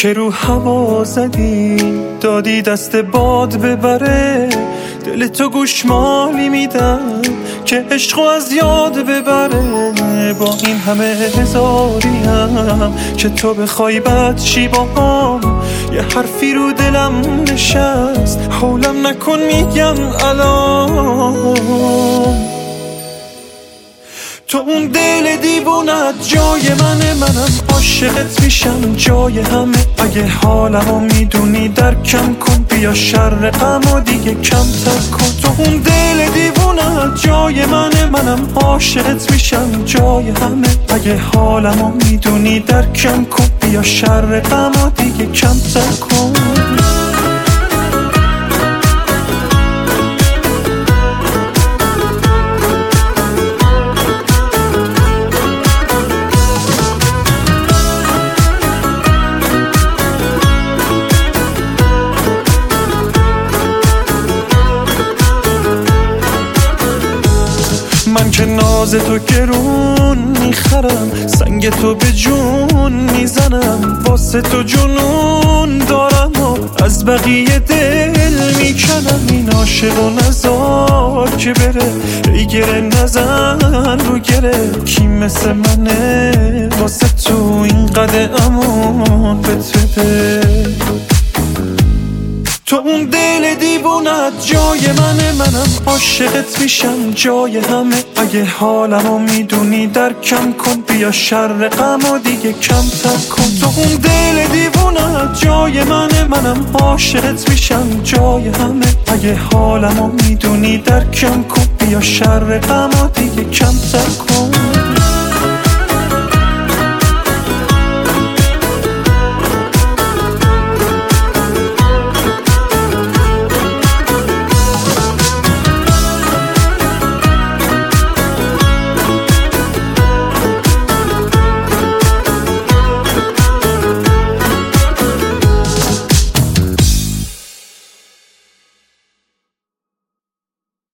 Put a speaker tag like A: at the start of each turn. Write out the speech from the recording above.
A: که رو هوا زدی دادی دست باد ببره، دل تو گوشمالی میدم که عشقو از یاد ببره. با این همه هزاریم که تو بخوای بد چی باهام، یه حرفی رو دلم نشست حولم نکن میگم الان. تو اون دل دیوونت جای منم عاشقت میشم جای همه. اگه حالمو میدونی درکم کن، بیا شر غمو دیگه کمتر کن. تو اون دل دیوونت جای منم عاشقت میشم جای همه. اگه حالمو میدونی درکم کن، بیا شر غمو دیگه کمتر کن. من که ناز تو گرون میخرم، سنگ تو به جون میزنم، واسه تو جنون دارم و از بقیه دل میکنم. این عاشق و نزار که بره، ای گره نزن رو گره. کی مثل منه واسه تو این قد امان بده. تو اون دل دیوونت جای منم عاشقت میشم جای همه. اگه حالمو میدونی درکم کن، بیا شر غمو دیگه کمتر کن. تو اون دل دیوونت جای منم عاشقت میشم جای همه. اگه حالمو میدونی درکم کن، بیا شر غمو دیگه کمتر کن.